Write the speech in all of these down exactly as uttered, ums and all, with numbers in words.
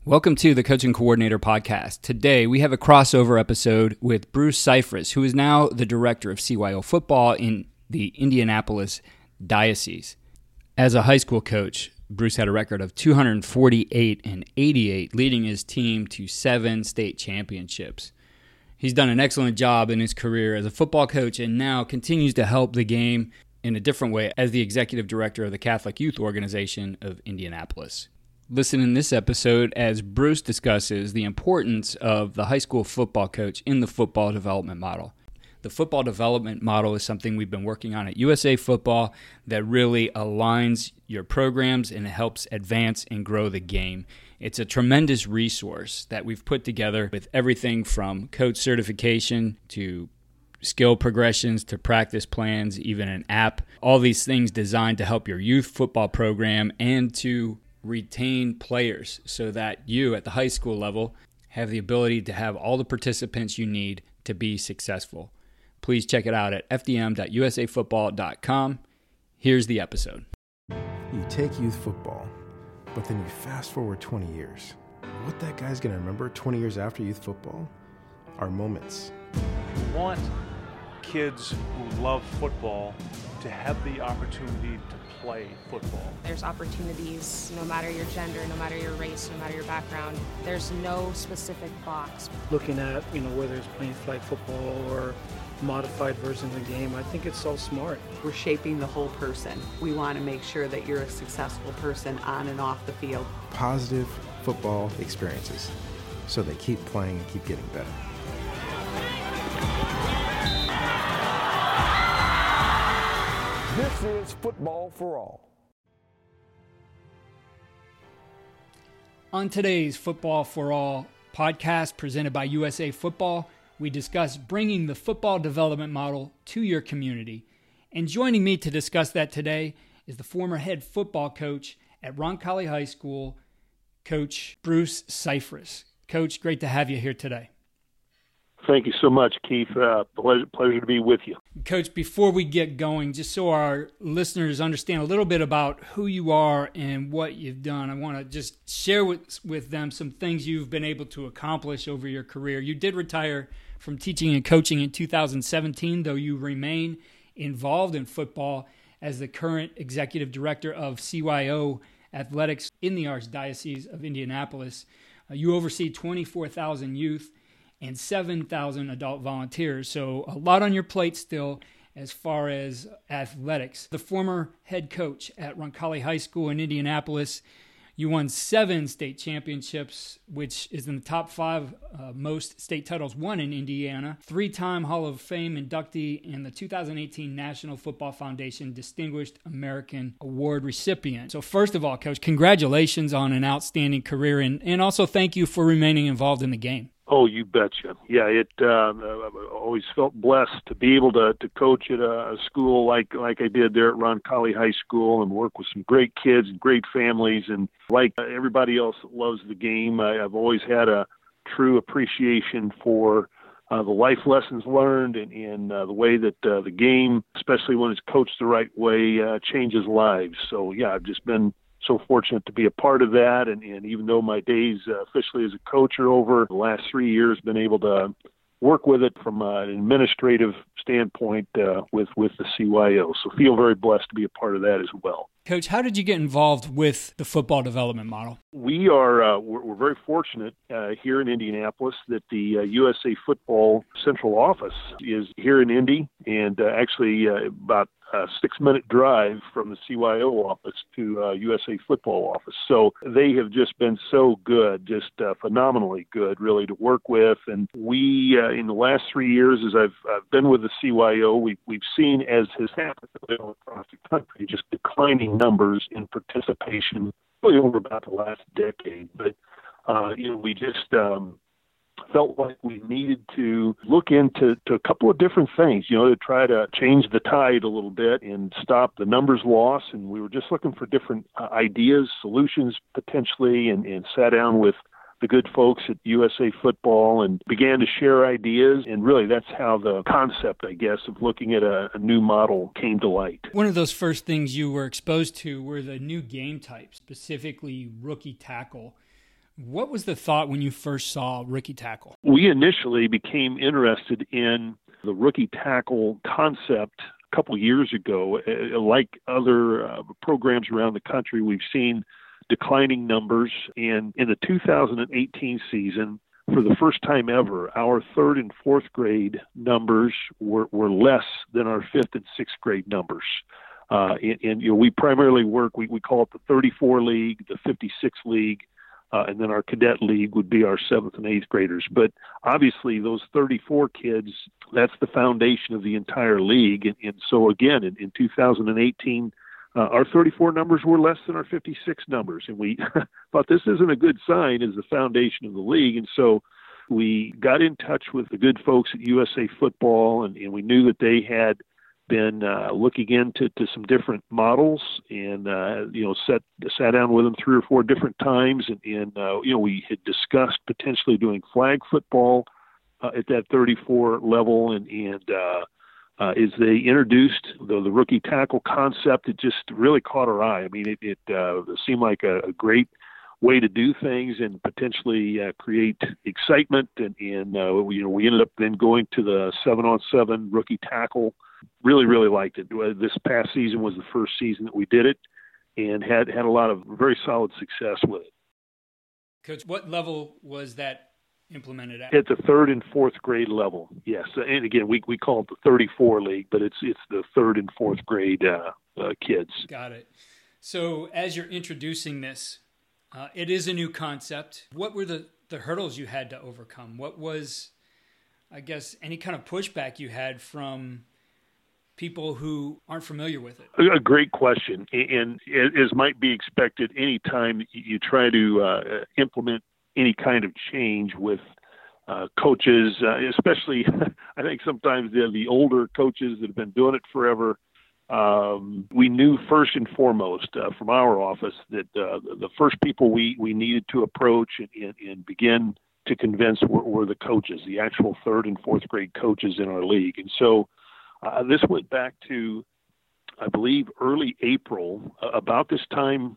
Welcome to the Coaching Coordinator Podcast. Today, we have a crossover episode with Bruce Cyphres, who is now the director of C Y O football in the Indianapolis Diocese. As a high school coach, Bruce had a record of two hundred forty-eight and eighty-eight, leading his team to seven state championships. He's done an excellent job in his career as a football coach and now continues to help the game in a different way as the executive director of the Catholic Youth Organization of Indianapolis. Listen in this episode as Bruce discusses the importance of the high school football coach in the football development model. The football development model is something we've been working on at U S A Football that really aligns your programs and it helps advance and grow the game. It's a tremendous resource that we've put together with everything from coach certification to skill progressions to practice plans, even an app. All these things designed to help your youth football program and to retain players so that you at the high school level have the ability to have all the participants you need to be successful. Please check it out at f d m dot u s a football dot com. Here's the episode. You take youth football, but then you fast forward twenty years. What that guy's going to remember twenty years after youth football are moments. We want kids who love football to have the opportunity to play football. There's opportunities no matter your gender, no matter your race, no matter your background. There's no specific box. Looking at, you know, whether it's playing flag football or modified versions of the game, I think it's so smart. We're shaping the whole person. We want to make sure that you're a successful person on and off the field. Positive football experiences, so they keep playing and keep getting better. This is Football for All. On today's Football for All podcast presented by U S A Football, we discuss bringing the football development model to your community. And joining me to discuss that today is the former head football coach at Roncalli High School, Coach Bruce Cyphres. Coach, great to have you here today. Thank you so much, Keith. Uh, pleasure, pleasure to be with you. Coach, before we get going, just so our listeners understand a little bit about who you are and what you've done, I want to just share with, with them some things you've been able to accomplish over your career. You did retire from teaching and coaching in two thousand seventeen, though you remain involved in football as the current executive director of C Y O Athletics in the Archdiocese of Indianapolis. Uh, you oversee twenty-four thousand youth and seven thousand adult volunteers. So a lot on your plate still as far as athletics. The former head coach at Roncalli High School in Indianapolis, you won seven state championships, which is in the top five uh, most state titles won in Indiana. Three-time Hall of Fame inductee and the two thousand eighteen National Football Foundation Distinguished American Award recipient. So first of all, Coach, congratulations on an outstanding career, and, and also thank you for remaining involved in the game. Oh, you betcha. Yeah, it. Uh, I've always felt blessed to be able to, to coach at a, a school like like I did there at Roncalli High School and work with some great kids and great families. And like everybody else that loves the game, I, I've always had a true appreciation for uh, the life lessons learned and, and uh, the way that uh, the game, especially when it's coached the right way, uh, changes lives. So, yeah, I've just been so fortunate to be a part of that, and, and even though my days uh, officially as a coach are over, the last three years been able to work with it from uh, an administrative standpoint uh, with, with the C Y O. So feel very blessed to be a part of that as well. Coach, how did you get involved with the football development model? We are uh, we're, we're very fortunate uh, here in Indianapolis that the uh, U S A Football Central Office is here in Indy, and uh, actually uh, about a six-minute drive from the C Y O office to uh, U S A Football office. So they have just been so good, just uh, phenomenally good, really, to work with. And we, uh, in the last three years, as I've, I've been with the C Y O, we, we've seen, as has happened across the country, just declining numbers in participation, really over about the last decade. But, uh, you know, we just um, felt like we needed to look into to a couple of different things, you know, to try to change the tide a little bit and stop the numbers loss. And we were just looking for different uh, ideas, solutions potentially, and, and sat down with the good folks at U S A Football and began to share ideas. And really that's how the concept, I guess, of looking at a, a new model came to light. One of those first things you were exposed to were the new game types, specifically rookie tackle, What was the thought when you first saw rookie tackle? We initially became interested in the rookie tackle concept a couple years ago. Like other uh, programs around the country, we've seen declining numbers. And in the two thousand eighteen season, for the first time ever, our third and fourth grade numbers were, were less than our fifth and sixth grade numbers. Uh, and, and you know, we primarily work, we, we call it the thirty-four league, the fifty-six league, uh, and then our cadet league would be our seventh and eighth graders. But obviously those thirty-four kids, that's the foundation of the entire league. And, and so again, in, in two thousand eighteen, uh, our thirty-four numbers were less than our fifty-six numbers. And we thought this isn't a good sign as the foundation of the league. And so we got in touch with the good folks at U S A Football, and, and we knew that they had been uh, looking into to some different models, and uh, you know, sat sat down with them three or four different times, and, and uh, you know, we had discussed potentially doing flag football uh, at that thirty-four level, and and uh, uh, as they introduced the, the rookie tackle concept, it just really caught our eye. I mean, it, it uh, seemed like a, a great way to do things and potentially uh, create excitement, and, and uh, you know, we ended up then going to the seven on seven rookie tackle. Really, really liked it. This past season was the first season that we did it, and had, had a lot of very solid success with it. Coach, what level was that implemented at? At the third and fourth grade level, yes. And again, we we call it the thirty-four league, but it's it's the third and fourth grade uh, uh, kids. Got it. So as you're introducing this, uh, it is a new concept. What were the, the hurdles you had to overcome? What was, I guess, any kind of pushback you had from people who aren't familiar with it? A great question. And as might be expected, anytime you try to uh, implement any kind of change with uh, coaches, uh, especially I think sometimes the, the older coaches that have been doing it forever, um, we knew first and foremost uh, from our office that uh, the first people we, we needed to approach and, and, and begin to convince were, were the coaches, the actual third and fourth grade coaches in our league. And so Uh, this went back to, I believe, early April. Uh, about this time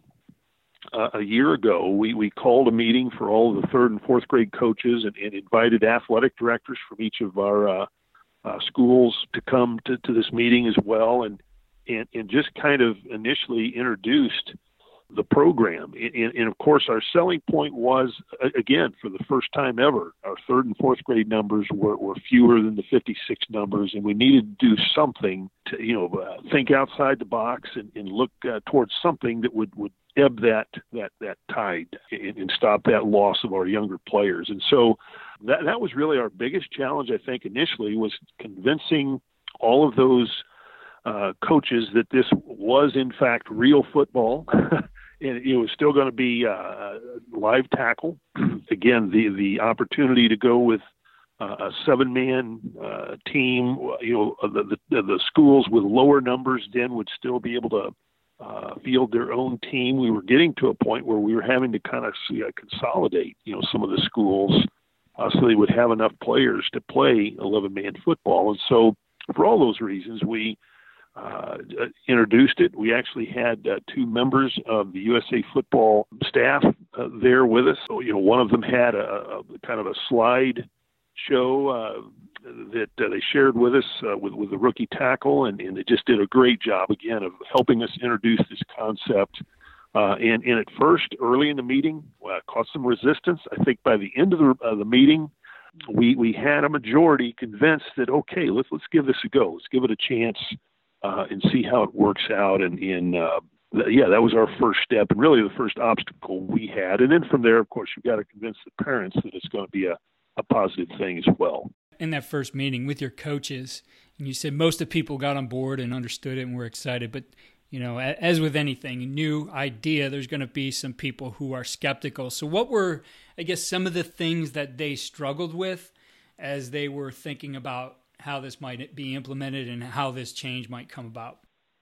uh, a year ago, we, we called a meeting for all of the third and fourth grade coaches, and, and invited athletic directors from each of our uh, uh, schools to come to, to this meeting as well, and, and, and just kind of initially introduced the program. And, and of course, our selling point was, again, for the first time ever, our third and fourth grade numbers were, were fewer than the fifty-six numbers, and we needed to do something to, you know, uh, think outside the box and, and look uh, towards something that would, would ebb that, that, that tide and, and stop that loss of our younger players. And so that, that was really our biggest challenge, I think, initially, was convincing all of those uh, coaches that this was, in fact, real football. And it was still going to be uh, live tackle. Again, the, the opportunity to go with uh, a seven-man uh, team, you know, the, the, the schools with lower numbers then would still be able to uh, field their own team. We were getting to a point where we were having to kind of see, uh, consolidate, you know, some of the schools uh, so they would have enough players to play eleven-man football. And so for all those reasons, we Uh, introduced it. We actually had uh, two members of the U S A Football staff uh, there with us. So, you know, one of them had a, a kind of a slide show uh, that uh, they shared with us uh, with, with the rookie tackle, and, and they just did a great job, again, of helping us introduce this concept. Uh, and, and at first, early in the meeting, uh, caught some resistance. I think by the end of the, uh, the meeting, we, we had a majority convinced that, okay, let's, let's give this a go. Let's give it a chance. Uh, and see how it works out. And, and uh, th- yeah, that was our first step, and really the first obstacle we had. And then from there, of course, you've got to convince the parents that it's going to be a, a positive thing as well. In that first meeting with your coaches, and you said most of the people got on board and understood it and were excited, but you know, as with anything, a new idea, there's going to be some people who are skeptical. So what were, I guess, some of the things that they struggled with as they were thinking about how this might be implemented and how this change might come about?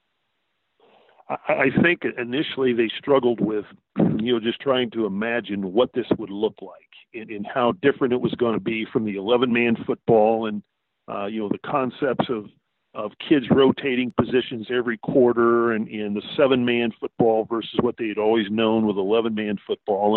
I think initially they struggled with, you know, just trying to imagine what this would look like and, and how different it was going to be from the eleven-man football and, uh, you know, the concepts of, of kids rotating positions every quarter and, and the seven-man football versus what they had always known with eleven-man football. And,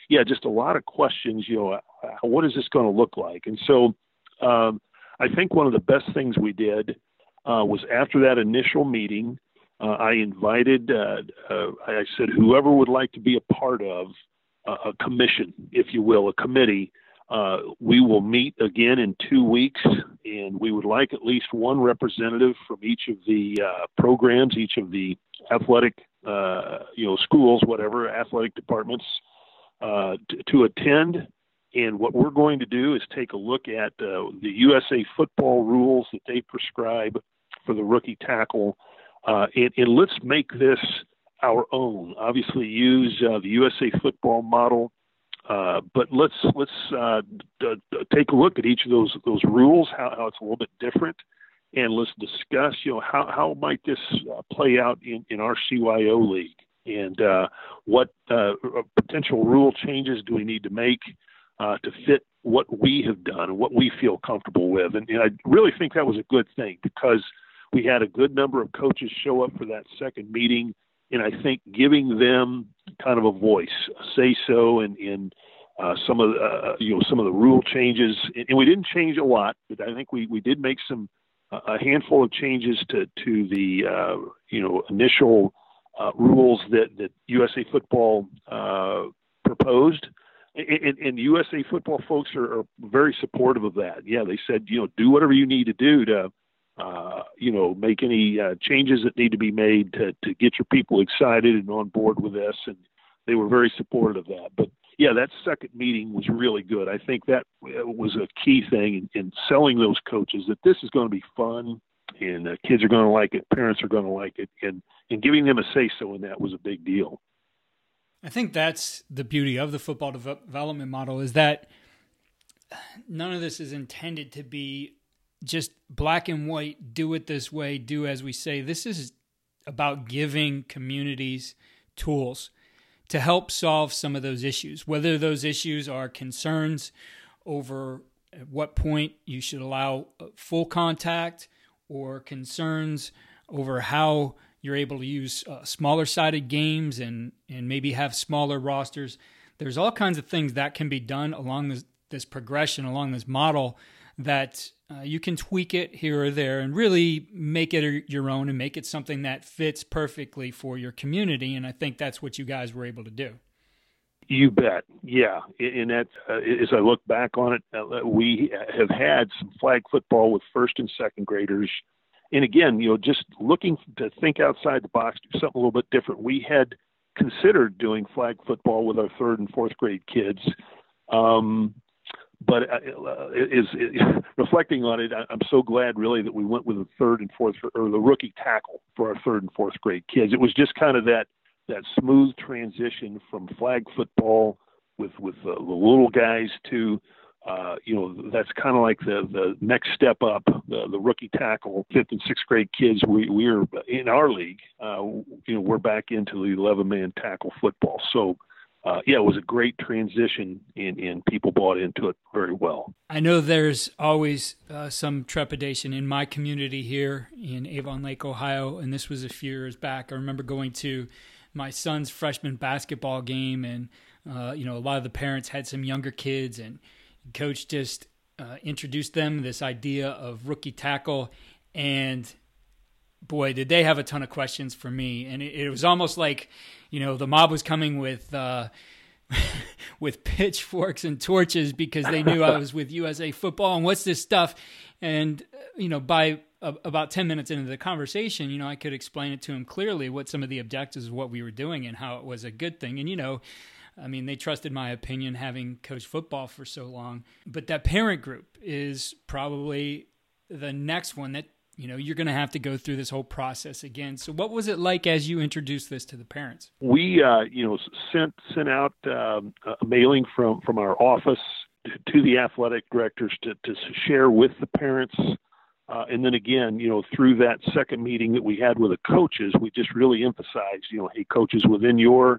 yeah, just a lot of questions. You know, uh, what is this going to look like? And so, um, I think one of the best things we did uh, was after that initial meeting, uh, I invited. Uh, uh, I said, whoever would like to be a part of uh, a commission, if you will, a committee. Uh, we will meet again in two weeks, and we would like at least one representative from each of the uh, programs, each of the athletic, uh, you know, schools, whatever, athletic departments, uh, t- to attend. And what we're going to do is take a look at uh, the U S A football rules that they prescribe for the rookie tackle, uh, and, and let's make this our own. Obviously, use uh, the U S A football model. Uh, but let's let's uh, d- d- take a look at each of those those rules, how, how it's a little bit different, and let's discuss, you know, how how might this uh, play out in, in our C Y O league, and uh, what uh, potential rule changes do we need to make uh, to fit what we have done and what we feel comfortable with. And, and I really think that was a good thing, because we had a good number of coaches show up for that second meeting. And I think giving them kind of a voice, a say so, and in uh, some of the, uh, you know some of the rule changes, and we didn't change a lot, but I think we, we did make some uh, a handful of changes to to the uh, you know initial uh, rules that that U S A Football uh, proposed, and, and U S A Football folks are, are very supportive of that. Yeah, they said, you know do whatever you need to do to. Uh, you know, make any uh, changes that need to be made to, to get your people excited and on board with this. And they were very supportive of that. But yeah, that second meeting was really good. I think that was a key thing in, in selling those coaches that this is going to be fun, and uh, kids are going to like it, parents are going to like it, and, and giving them a say-so in that was a big deal. I think that's the beauty of the football development model, is that none of this is intended to be just black and white, do it this way, do as we say. This is about giving communities tools to help solve some of those issues, whether those issues are concerns over at what point you should allow full contact, or concerns over how you're able to use uh, smaller-sided games and, and maybe have smaller rosters. There's all kinds of things that can be done along this, this progression, along this model, that uh, you can tweak it here or there and really make it your own and make it something that fits perfectly for your community. And I think that's what you guys were able to do. You bet. Yeah. And that, uh, as I look back on it, uh, we have had some flag football with first and second graders. And again, you know, just looking to think outside the box, do something a little bit different. We had considered doing flag football with our third and fourth grade kids. Um, But uh, is, is reflecting on it, I'm so glad really that we went with the third and fourth, or the rookie tackle for our third and fourth grade kids. It was just kind of that that smooth transition from flag football with with uh, the little guys to uh, you know that's kind of like the the next step up, the the rookie tackle, fifth and sixth grade kids. We we're in our league, uh, you know, we're back into the eleven man tackle football. So. Uh, yeah, it was a great transition, and, and people bought into it very well. I know there's always uh, some trepidation in my community here in Avon Lake, Ohio, and this was a few years back. I remember going to my son's freshman basketball game, and uh, you know, a lot of the parents had some younger kids, and coach just uh, introduced them this idea of rookie tackle, and boy, did they have a ton of questions for me. And it, it was almost like, you know, the mob was coming with uh, with pitchforks and torches, because they knew I was with U S A Football and what's this stuff. And, you know, by uh, about ten minutes into the conversation, you know, I could explain it to him clearly what some of the objectives of what we were doing and how it was a good thing. And, you know, I mean, they trusted my opinion, having coached football for so long. But that parent group is probably the next one that, you know, you're going to have to go through this whole process again. So what was it like as you introduced this to the parents? We, uh, you know, sent sent out um, a mailing from, from our office to, to the athletic directors to, to share with the parents. Uh, and then again, you know, through that second meeting that we had with the coaches, we just really emphasized, you know, hey, coaches, within your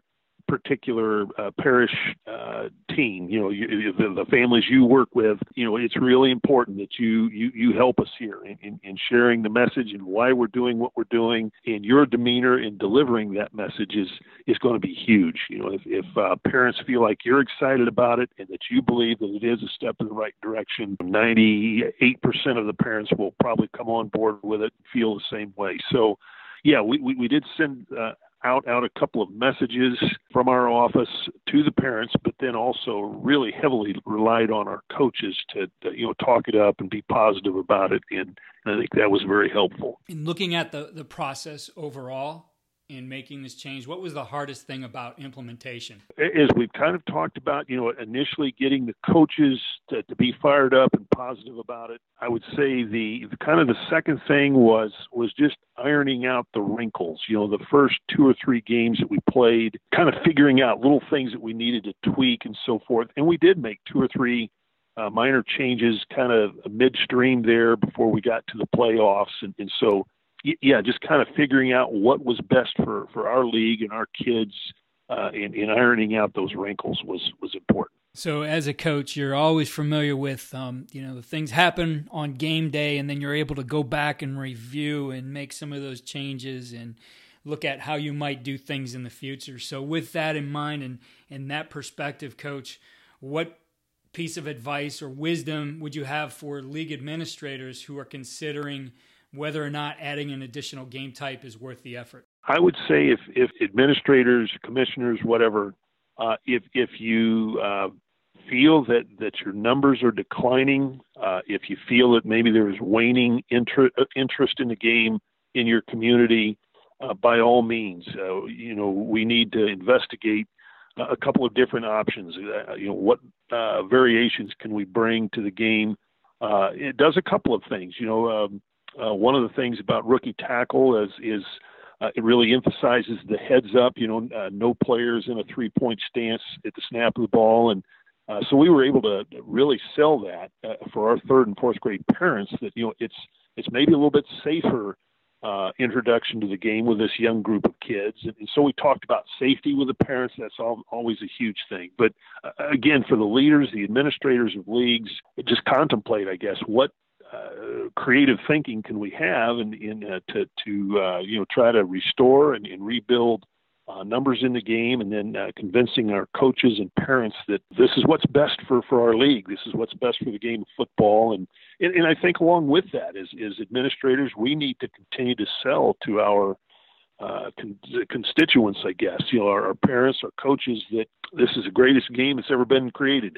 particular uh, parish uh, team, you know, you, the, the families you work with, you know, it's really important that you you, you help us here in, in, in sharing the message and why we're doing what we're doing. And your demeanor in delivering that message is is going to be huge. You know, if, if uh, parents feel like you're excited about it and that you believe that it is a step in the right direction, ninety-eight percent of the parents will probably come on board with it and feel the same way. So, yeah, we, we, we did send uh, out, out a couple of messages from our office to the parents, but then also really heavily relied on our coaches to, to you know, talk it up and be positive about it. And, and I think that was very helpful. In looking at the, the process overall, in making this change, what was the hardest thing about implementation? As we've kind of talked about, you know, initially getting the coaches to, to be fired up and positive about it, I would say the, the kind of the second thing was was just ironing out the wrinkles. You know, the first two or three games that we played, kind of figuring out little things that we needed to tweak and so forth. And we did make two or three uh, minor changes kind of midstream there before we got to the playoffs. And, and so yeah, just kind of figuring out what was best for, for our league and our kids uh, and, and ironing out those wrinkles was, was important. So as a coach, you're always familiar with, um, you know, the things happen on game day, and then you're able to go back and review and make some of those changes and look at how you might do things in the future. So with that in mind and, and that perspective, Coach, what piece of advice or wisdom would you have for league administrators who are considering whether or not adding an additional game type is worth the effort? I would say if, if administrators, commissioners, whatever, uh, if if you uh, feel that, that your numbers are declining, uh, if you feel that maybe there is waning inter- interest in the game in your community, uh, by all means, uh, you know, we need to investigate a couple of different options. Uh, you know, what uh, variations can we bring to the game? Uh, it does a couple of things, you know. Um, Uh, one of the things about rookie tackle is, is uh, it really emphasizes the heads up, you know, uh, no players in a three-point stance at the snap of the ball. And uh, so we were able to really sell that uh, for our third and fourth grade parents that, you know, it's it's maybe a little bit safer uh, introduction to the game with this young group of kids. And, and so we talked about safety with the parents. That's all, always a huge thing. But uh, again, for the leaders, the administrators of leagues, just contemplate, I guess, what Uh, creative thinking can we have in, in uh, to to uh, you know try to restore and, and rebuild uh, numbers in the game, and then uh, convincing our coaches and parents that this is what's best for, for our league. This is what's best for the game of football. And and, and I think along with that, as, as administrators, we need to continue to sell to our uh, con- constituents, I guess, you know, our, our parents, our coaches, that this is the greatest game that's ever been created.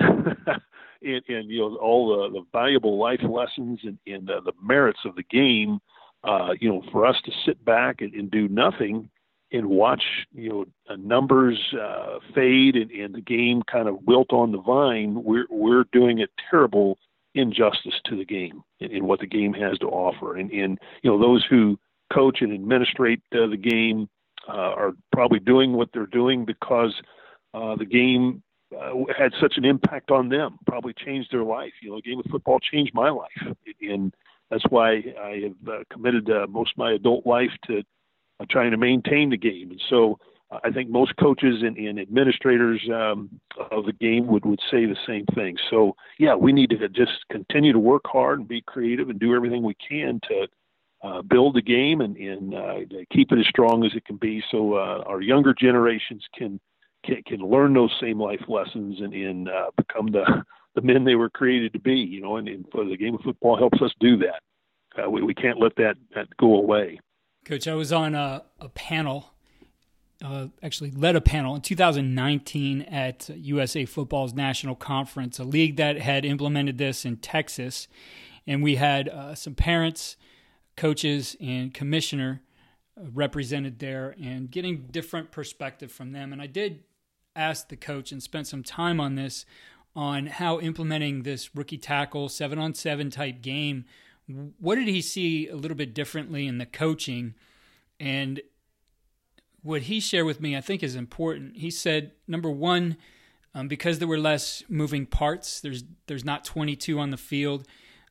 And, and, you know, all the, the valuable life lessons and, and uh, the merits of the game, uh, you know, for us to sit back and, and do nothing and watch, you know, uh, numbers uh, fade and, and the game kind of wilt on the vine, we're, we're doing a terrible injustice to the game and, and what the game has to offer. And, and, you know, those who coach and administrate uh, the game uh, are probably doing what they're doing because uh, the game Uh, had such an impact on them, probably changed their life. You know, the game of football changed my life. And that's why I have uh, committed uh, most of my adult life to uh, trying to maintain the game. And so uh, I think most coaches and, and administrators um, of the game would, would say the same thing. So, yeah, we need to just continue to work hard and be creative and do everything we can to uh, build the game and, and uh, keep it as strong as it can be so uh, our younger generations can Can, can learn those same life lessons and, and uh, become the, the men they were created to be, you know, and, and for the game of football helps us do that. Uh, we, we can't let that, that go away. Coach, I was on a, a panel, uh, actually led a panel in two thousand nineteen at U S A Football's National Conference, a league that had implemented this in Texas. And we had uh, some parents, coaches, and commissioner represented there and getting different perspective from them. And I did ask the coach and spent some time on this, on how implementing this rookie tackle seven on seven type game, what did he see a little bit differently in the coaching? And what he shared with me, I think, is important. He said, number one, um, because there were less moving parts, there's there's not twenty-two on the field,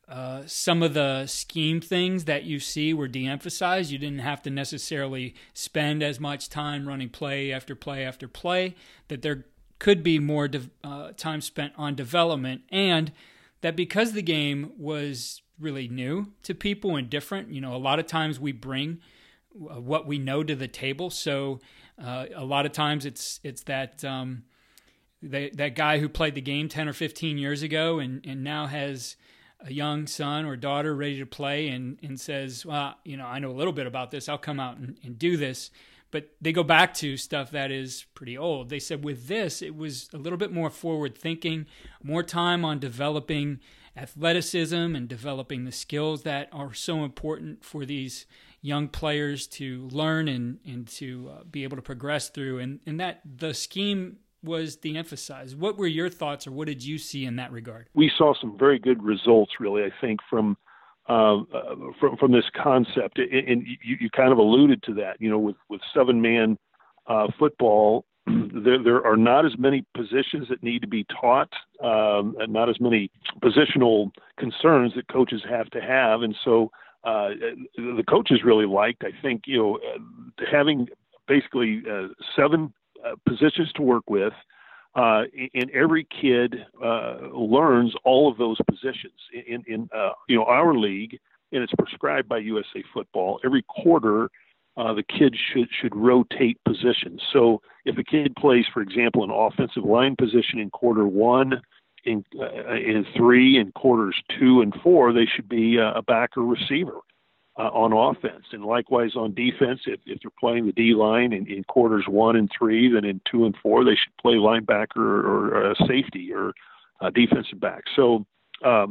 Uh, some of the scheme things that you see were de-emphasized. You didn't have to necessarily spend as much time running play after play after play, that there could be more de- uh, time spent on development, and that because the game was really new to people and different, you know, a lot of times we bring what we know to the table. So uh, a lot of times it's it's that um, they, that guy who played the game ten or fifteen years ago and, and now has a young son or daughter ready to play and, and says, well, you know, I know a little bit about this. I'll come out and, and do this. But they go back to stuff that is pretty old. They said with this, it was a little bit more forward thinking, more time on developing athleticism and developing the skills that are so important for these young players to learn and, and to uh, be able to progress through. And, and that the scheme was de-emphasized. What were your thoughts, or what did you see in that regard? We saw some very good results, really, I think, from uh, uh, from, from this concept. And you, you kind of alluded to that, you know, with, with seven-man uh, football, there, there are not as many positions that need to be taught, um, and not as many positional concerns that coaches have to have. And so uh, the coaches really liked, I think, you know, uh, having basically uh, seven Uh, positions to work with, uh, and every kid uh, learns all of those positions. In, in uh, you know, our league, and it's prescribed by U S A Football, every quarter uh, the kid should should rotate positions. So if a kid plays, for example, an offensive line position in quarter one, in uh, in three, in quarters two and four, they should be uh, a backer receiver. Uh, on offense, and likewise on defense, if, if you're playing the D line in, in quarters one and three, then in two and four they should play linebacker or, or uh, safety or uh, defensive back. So, um,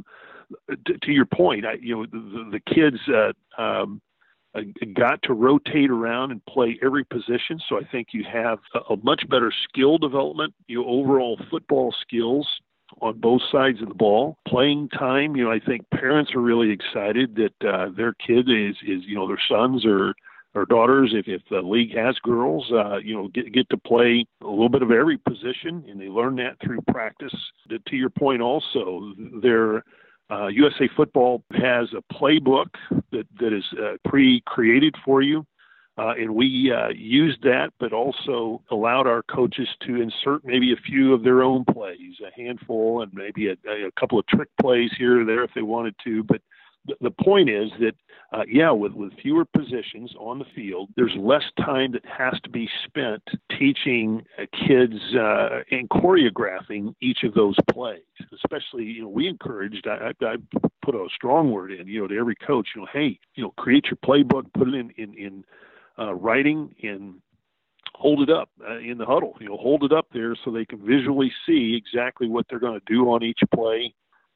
t- to your point, I, you know, the, the kids uh, um, uh, got to rotate around and play every position. So I think you have a, a much better skill development, you know, overall football skills on both sides of the ball. Playing time, you know, I think parents are really excited that uh, their kid is, is, you know, their sons or, or daughters, if, if the league has girls, uh, you know, get, get to play a little bit of every position, and they learn that through practice. To, to your point also, their uh, U S A Football has a playbook that, that is uh, pre-created for you. Uh, and we uh, used that, but also allowed our coaches to insert maybe a few of their own plays, a handful, and maybe a, a couple of trick plays here or there if they wanted to. But th- the point is that, uh, yeah, with, with fewer positions on the field, there's less time that has to be spent teaching uh, kids uh, and choreographing each of those plays. Especially, you know, we encouraged, I, I, I put a strong word in, you know, to every coach, you know, hey, you know, create your playbook, put it in, in, in Uh, writing, and hold it up uh, in the huddle. You know, hold it up there so they can visually see exactly what they're going to do on each play.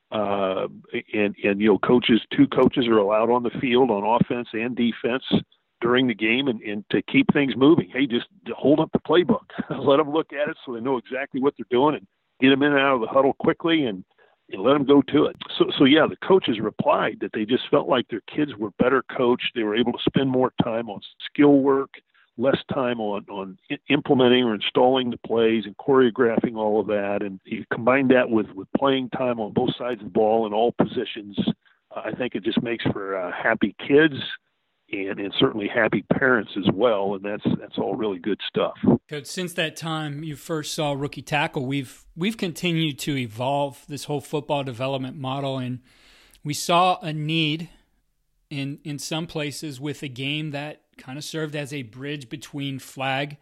Uh, and and you know, coaches, two coaches are allowed on the field on offense and defense during the game, and, and to keep things moving. Hey, just hold up the playbook, let them look at it so they know exactly what they're doing, and get them in and out of the huddle quickly, and. and let them go to it. So, so yeah, the coaches replied that they just felt like their kids were better coached. They were able to spend more time on skill work, less time on, on implementing or installing the plays and choreographing all of that. And you combine that with, with playing time on both sides of the ball in all positions, uh, I think it just makes for uh, happy kids and, and certainly happy parents as well. And that's that's all really good stuff. Coach, since that time you first saw rookie tackle, we've we've continued to evolve this whole football development model, and we saw a need in in some places with a game that kind of served as a bridge between flag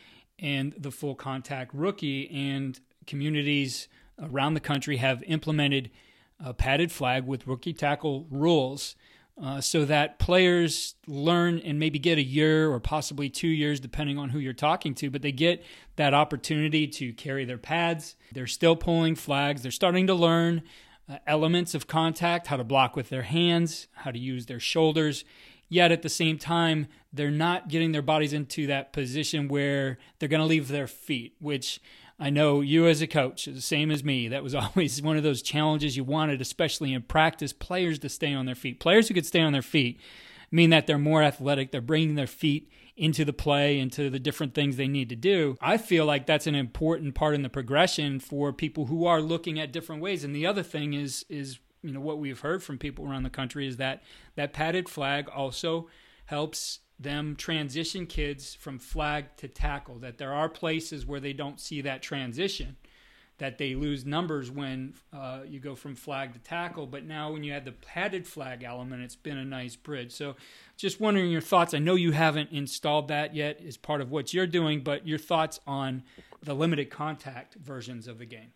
and the full contact rookie, and communities around the country have implemented a padded flag with rookie tackle rules. Uh, so that players learn and maybe get a year or possibly two years, depending on who you're talking to, but they get that opportunity to carry their pads. They're still pulling flags. They're starting to learn uh, elements of contact, how to block with their hands, how to use their shoulders. Yet at the same time, they're not getting their bodies into that position where they're going to leave their feet, which I know you as a coach, the same as me, that was always one of those challenges you wanted, especially in practice, players to stay on their feet. Players who could stay on their feet mean that they're more athletic. They're bringing their feet into the play, into the different things they need to do. I feel like that's an important part in the progression for people who are looking at different ways. And the other thing is, is you know, what we've heard from people around the country is that that padded flag also helps them transition kids from flag to tackle, that there are places where they don't see that transition, that they lose numbers when uh, you go from flag to tackle. But now when you add the padded flag element, it's been a nice bridge. So just wondering your thoughts. I know you haven't installed that yet as part of what you're doing, but your thoughts on the limited contact versions of the game.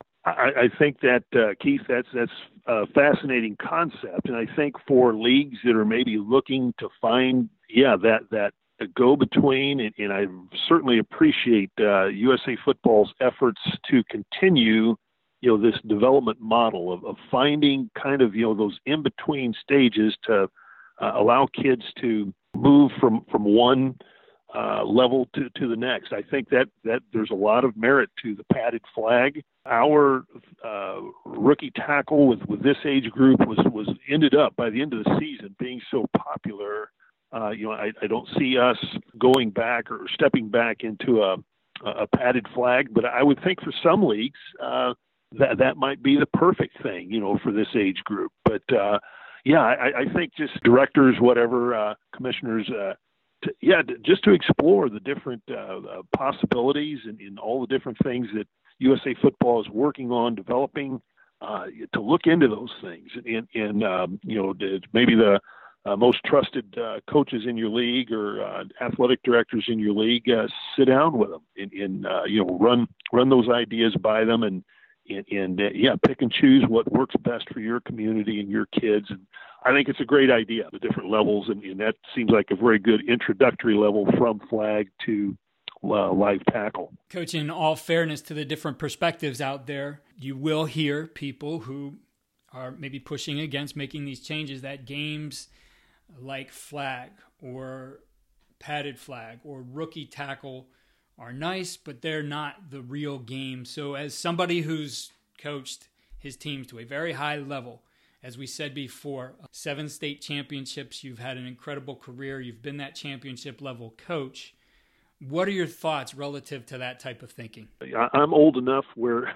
I, I think that, uh, Keith, that's that's a fascinating concept. And I think for leagues that are maybe looking to find, yeah, that, that go-between, and, and I certainly appreciate uh, U S A Football's efforts to continue, you know, this development model of, of finding kind of, you know, those in-between stages to uh, allow kids to move from, from one uh, level to, to the next. I think that, that there's a lot of merit to the padded flag. Our uh, rookie tackle with, with this age group was, was ended up by the end of the season being so popular. Uh, you know, I, I don't see us going back or stepping back into a, a padded flag, but I would think for some leagues uh, that that might be the perfect thing, you know, for this age group. But uh, yeah, I, I think just directors, whatever, uh, commissioners, uh, to, yeah, to, just to explore the different uh, uh, possibilities and, and all the different things that U S A Football is working on developing, uh, to look into those things and, and um, you know, maybe the uh, most trusted uh, coaches in your league or uh, athletic directors in your league, uh, sit down with them and, and uh, you know, run run those ideas by them and and, and uh, yeah, pick and choose what works best for your community and your kids. And I think it's a great idea, the different levels, and, and that seems like a very good introductory level from flag to Uh, live tackle. Coach, in all fairness to the different perspectives out there, you will hear people who are maybe pushing against making these changes, that games like flag or padded flag or rookie tackle are nice, but they're not the real game. So as somebody who's coached his teams to a very high level, as we said before, seven state championships, you've had an incredible career, you've been that championship level coach. What are your thoughts relative to that type of thinking? I'm old enough where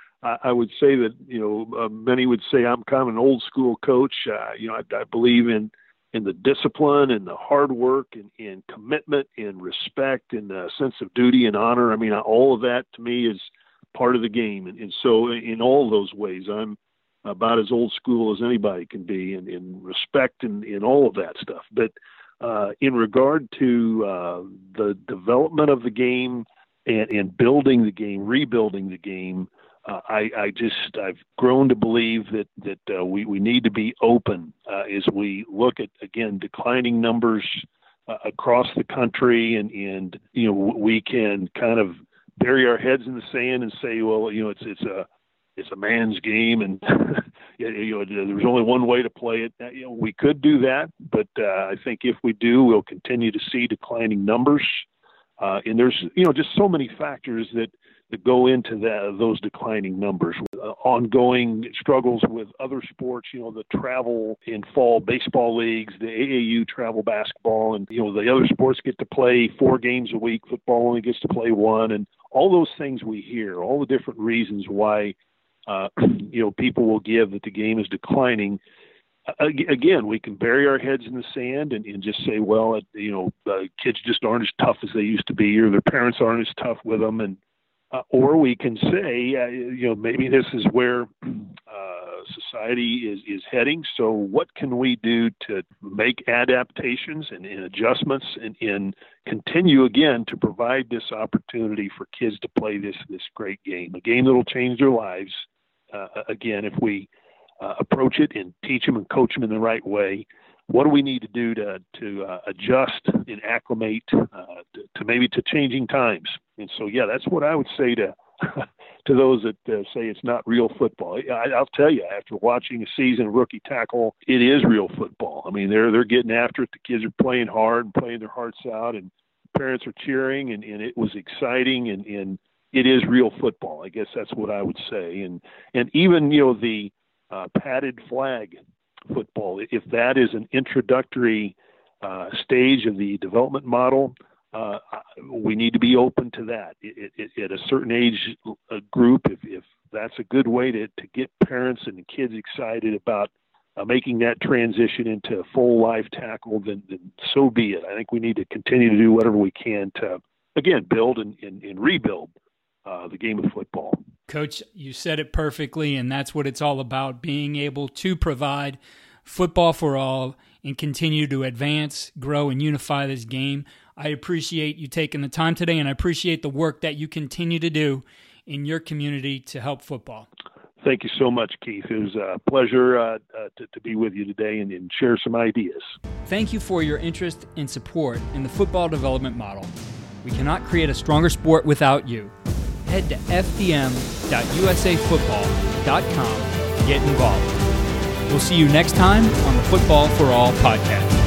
I would say that, you know, uh, many would say I'm kind of an old school coach. Uh, you know, I, I believe in, in the discipline and the hard work and, and commitment and respect and a sense of duty and honor. I mean, all of that to me is part of the game. And, and so in all those ways, I'm about as old school as anybody can be in, in respect and in all of that stuff. But Uh, in regard to uh, the development of the game and, and building the game, rebuilding the game, uh, I, I just I've grown to believe that that uh, we we need to be open uh, as we look at, again, declining numbers uh, across the country, and and you know, we can kind of bury our heads in the sand and say, well, you know, it's it's a it's a man's game, and you know, there's only one way to play it. You know, we could do that, but uh, I think if we do, we'll continue to see declining numbers. Uh, and there's, you know, just so many factors that, that go into that, those declining numbers. Uh, ongoing struggles with other sports, you know, the travel in fall baseball leagues, the A A U travel basketball, and, you know, the other sports get to play four games a week. Football only gets to play one, and all those things we hear, all the different reasons why Uh, you know, people will give that the game is declining. Uh, again, we can bury our heads in the sand and, and just say, well, it, you know, uh, kids just aren't as tough as they used to be, or their parents aren't as tough with them. And, uh, or we can say, uh, you know, maybe this is where uh, society is, is heading. So what can we do to make adaptations and, and adjustments and, and continue, again, to provide this opportunity for kids to play this, this great game, a game that will change their lives. Uh, again, if we uh, approach it and teach them and coach them in the right way, what do we need to do to to uh, adjust and acclimate uh, to, to maybe to changing times? And so, yeah, that's what I would say to to those that uh, say it's not real football. I, I'll tell you, after watching a season of rookie tackle, it is real football. I mean, they're they're getting after it. The kids are playing hard and playing their hearts out, and parents are cheering, and, and it was exciting, and, and it is real football. I guess that's what I would say. And and even, you know, the uh, padded flag football, if that is an introductory uh, stage of the development model, uh, we need to be open to that. It, it, it, at a certain age uh, group, if, if that's a good way to, to get parents and kids excited about uh, making that transition into a full life tackle, then, then so be it. I think we need to continue to do whatever we can to, again, build and, and, and rebuild uh, the game of football. Coach, you said it perfectly, and that's what it's all about, being able to provide football for all and continue to advance, grow, and unify this game. I appreciate you taking the time today, and I appreciate the work that you continue to do in your community to help football. Thank you so much, Keith. It was a pleasure uh, uh, to, to be with you today and, and share some ideas. Thank you for your interest and support in the football development model. We cannot create a stronger sport without you. Head to f d m dot u s a football dot com to get involved. We'll see you next time on the Football for All podcast.